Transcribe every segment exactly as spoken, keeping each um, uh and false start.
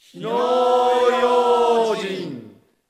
火の用心。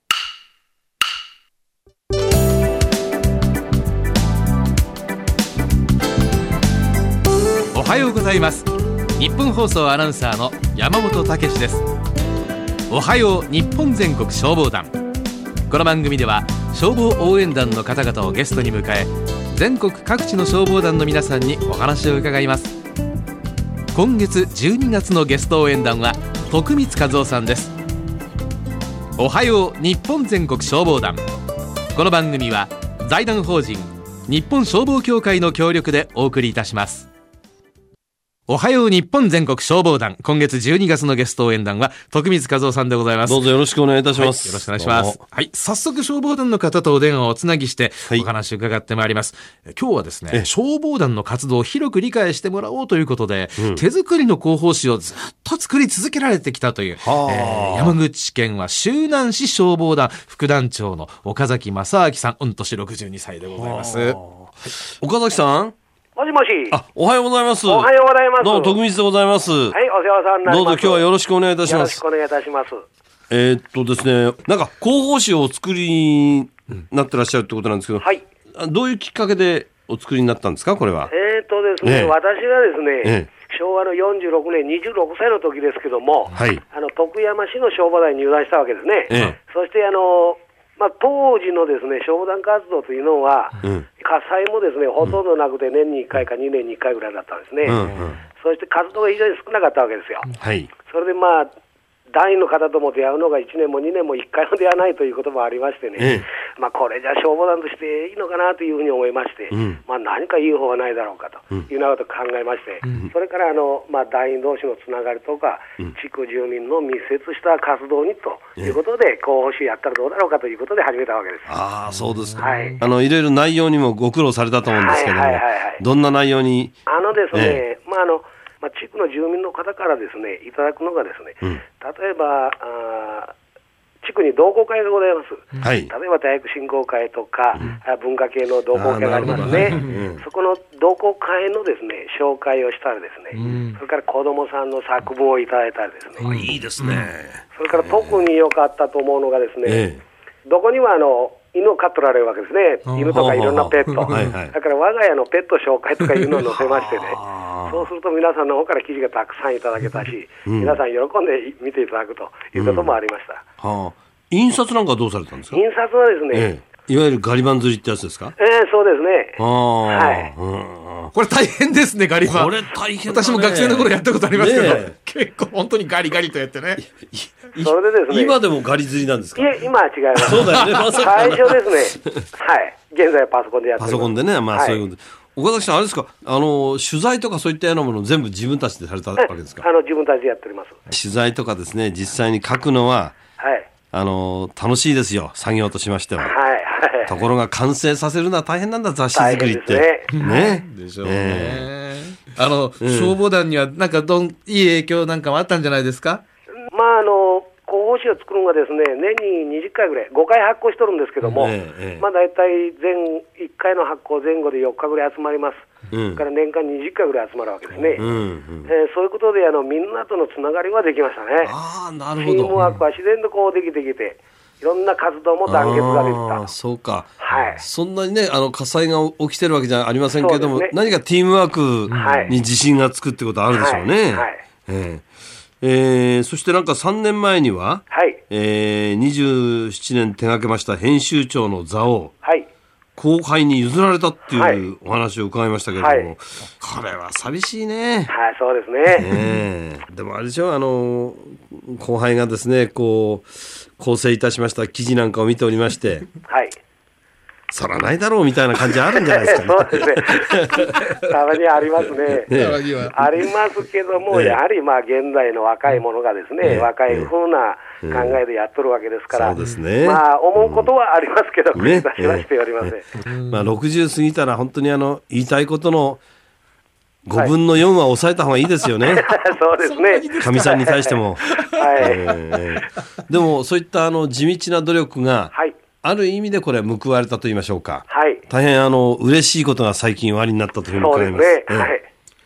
おはようございます。日本放送アナウンサーの山本武史です。おはよう日本全国消防団。この番組では消防応援団の方々をゲストに迎え、全国各地の消防団の皆さんにお話を伺います。今月じゅうにがつのゲスト応援団は徳光和夫さんです。おはよう日本全国消防団。この番組は財団法人日本消防協会の協力でお送りいたします。おはよう日本全国消防団。今月じゅうにがつのゲスト応援団は徳光和夫さんでございます。 どうぞよろしくお願いいたします、 はい、よろしくお願いします。はい、早速消防団の方とお電話をつなぎしてお話を伺ってまいります、はい、今日はですね、消防団の活動を広く理解してもらおうということで、うん、手作りの広報誌をずっと作り続けられてきたという、えー、山口県は周南市消防団副団長の岡崎正明さん、御年ろくじゅうにさいでございます。はい、 岡崎さん、 もしもし。 あ、おはようございます。 おはようございます。 どうも徳光でございます。はい、 お世話さんになります。 どうぞ今日はよろしくお願いいたします。よろしくお願いいたします。 えー、っとですね、なんか広報誌をお作りになってらっしゃるってことなんですけど、はい、どういうきっかけでお作りになったんですか、これは。 えー、っとですね、えー、私がですね、えー、昭和のよんじゅうろくねんにじゅうろくさいの時ですけども、はい、あの徳山市の消防団に入団したわけですね。えー、そしてあのまあ、当時のですね消防団活動というのは、うん、火災もですねほとんどなくて年にいっかいかにねんにいっかいぐらいだったんですね、うんうん、そして活動が非常に少なかったわけですよ、はい、それでまあ団員の方とも出会うのがいちねんもにねんもいっかいも出会わないということもありましてね、ええ、まあ、これじゃ消防団としていいのかなというふうに思いまして、うん、まあ、何かいい方がないだろうかというようなことを考えまして、うん、それからあの、まあ、団員同士のつながりとか、うん、地区住民の密接した活動にということで、広報誌やったらどうだろうかということで始めたわけです。 ああ、そうですか、はい、あのいろいろ内容にもご苦労されたと思うんですけども、はいはいはいはい、どんな内容に。 あのですね、ええ、まああのまあ、地区の住民の方からですねいただくのがですね、うん、例えばあ地区に同好会がございます、はい、例えば大学振興会とか、うん、文化系の同好会がありますね、うん、そこの同好会のですね紹介をしたりですね、うん、それから子どもさんの作文をいただいたりですね、 うん、いいですね、 それから特に良かったと思うのがですね、えー、どこにはあの犬を飼っておられるわけですね、犬とかいろんなペット、はいはい、だから我が家のペット紹介とかいうのを載せましてねそうすると皆さんの方から記事がたくさんいただけたし、うん、皆さん喜んで見ていただくということもありました、 うんはあ、印刷なんかはどうされたんですか。 印刷はですね、 ええ、いわゆるガリ版刷りってやつですか。 ええ、そうですね。あ、 はい、 うん、これ大変ですね、ガリ版。 これ大変だね。 私も学生の頃やったことありますけど、ね、結構本当にガリガリとやってね。 それでですね、 今でもガリ刷りなんですか。 いえ、今は違います。 そうだよね、まさか最初ですね、はい、現在はパソコンでやってます。 パソコンでね、まあそういうことで、はい、岡崎さん、あれですか、あの取材とかそういったようなものを全部自分たちでされたわけですか。 あの自分たちでやっております。 取材とかですね、実際に書くのは、はい、あの楽しいですよ、作業としましては、はいはい、ところが完成させるのは大変なんだ、雑誌作りってね。ねでしょうね、えー、あの、うん、消防団にはなんかどんいい影響なんかもあったんじゃないですか。 まああの広報誌を作るのがですね年ににじゅっかいぐらいごかい発行しとるんですけども、ええ、まあ大体全いっかいの発行前後でよっかぐらい集まります、うん、それから年間にじゅっかいぐらい集まるわけですね、うんうん、えー、そういうことであのみんなとのつながりはできましたね。 あ、なるほど。 チームワークは自然とこうできてきて、いろんな活動も団結ができた。 あ、そうか、はい、そんなにねあの火災が起きてるわけじゃありませんけれども、ね、何かティームワークに自信がつくってことはあるでしょうね、はいはいはい、えーえー、そしてなんかさんねんまえには、はい、えー、にじゅうななねん手掛けました編集長の座を、はい、後輩に譲られたっていうお話を伺いましたけれども、はい、これは寂しいね。 はい、そうですね。 ねでもあれでしょ、あの後輩がですねこう構成いたしました記事なんかを見ておりまして、はい、そらないだろうみたいな感じあるんじゃないですかね。 そうですね。たまにありますね。ねありますけども、ね、やはりまあ現代の若い者がですね、ね若い風な考えでやっとるわけですから、うん、そうですね、まあ思うことはありますけど、口出しはしておりません。ねねまあ、ろくじゅう過ぎたら本当にあの言いたいことのごぶんのよんは抑えた方がいいですよね。はい、 そうですね。 かみさんに対しても。はいえー、でもそういったあの地道な努力が、はい、ある意味でこれは報われたと言いましょうか、はい、大変あの嬉しいことが最近おありになったというふうに伺います。そうですね、 はい、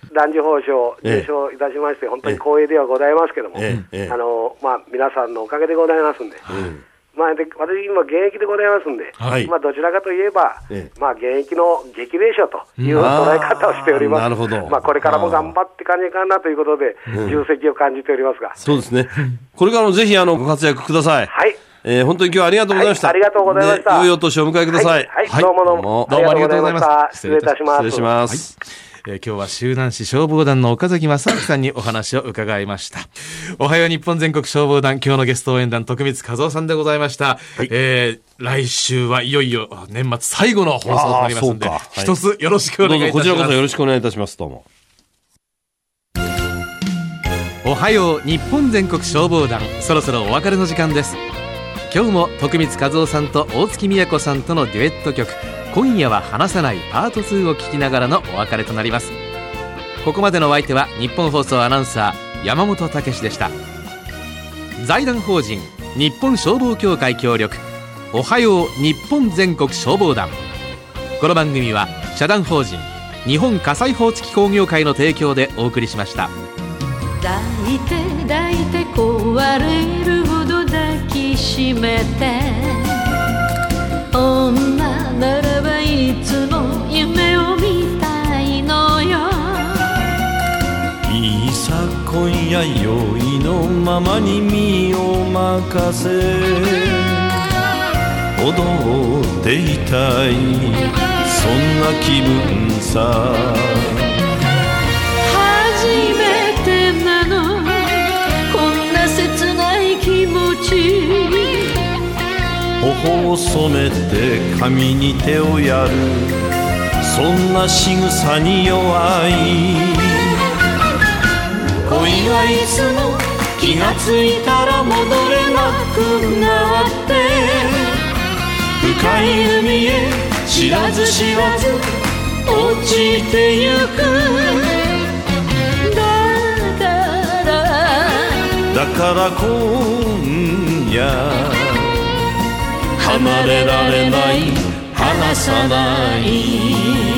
男児褒章受賞いたしまして、本当に光栄ではございますけども、ええええ、あのまあ、皆さんのおかげでございますんで、はい、まあ、で私、今、現役でございますんで、はい、まあ、どちらかといえば、ええ、まあ、現役の激励賞という捉え方をしております。なるほど。まあ、これからも頑張って感じかなということで、重責を感じておりますが、 そうですね、これからもぜひあのご活躍ください。はい、えー、本当に今日はありがとうございました。 はい、ありがとうございました。 良いお年をお迎えください。 はい、はい、どうもどうも、 どうもありがとうございました。 失礼いたします。 失礼します。 はい、えー、今日は周南市消防団の岡崎正明さんにお話を伺いました。おはよう日本全国消防団、今日のゲスト応援団徳光和夫さんでございました。はい、えー、来週はいよいよ年末最後の放送となりますので、はい、一つよろしくお願いいたします。 どうぞこちらこそよろしくお願いいたします。どうも。 おはよう日本全国消防団、そろそろお別れの時間です。今日も徳光和夫さんと大月みや子さんとのデュエット曲、今夜は話さないパートツーを聞きながらのお別れとなります。ここまでのお相手は日本放送アナウンサー山本武史でした。財団法人日本消防協会協力、おはよう日本全国消防団。この番組は社団法人日本火災報知器工業会の提供でお送りしました。 抱いて抱いて壊れるほど抱きしめて、女ならばいつも夢を見たいのよ。 いいさ今夜酔いのままに身を任せ、踊っていたいそんな気分さ。 初めてなのこんな切ない気持ち。 頬を染めて髪に手をやるそんな仕草に弱い。恋はいつも気がついたら戻れなくなって、深い海へ知らず知らず落ちてゆく。だからだから今夜離れられない離さない。